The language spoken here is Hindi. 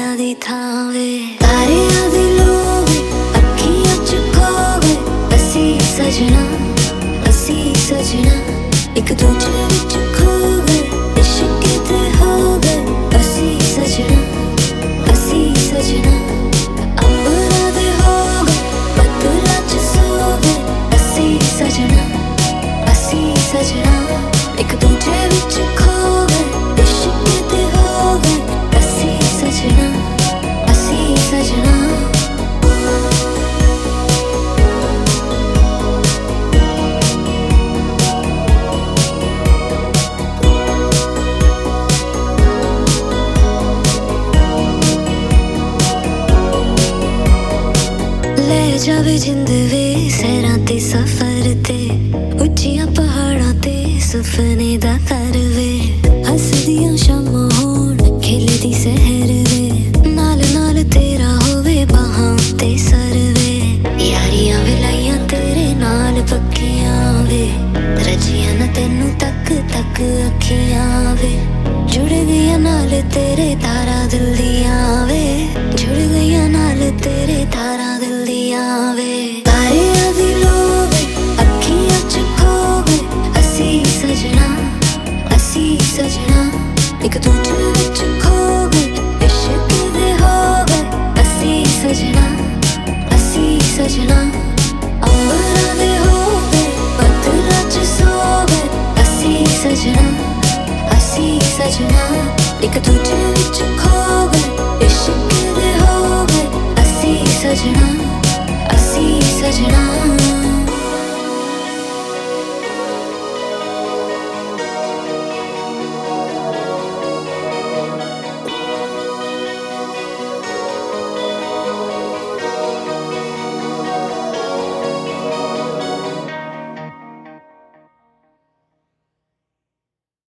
तारियां दी थां वे तारियां दी लौ वे अखियां च खोवे असी सजना एक दूजे विच खो गए इश्क ते हो गए असी सजना अंबरां दे हो गए बदलां च सो गए असी सजना एक दूजे विच खो गए इश्क ते हो गए असी सजना ले जावे जिंद वे सैरां ते सफर ते उच्चियां पहाड़ां ते सुपने दा घर वे हसदियां शामां होण खिलदी सहर वे नाल नाल तेरा होवे बाहां ते सर वे यारियां वे लाइयां तेरे नाल पक्कियां वे रजियां ना तैनू तक तक अखियां वे जुड़ गईयां नाल तेरे तारा दिल दियां वे जुड़ गईयां नाल तेरे तारा दिल दियां वे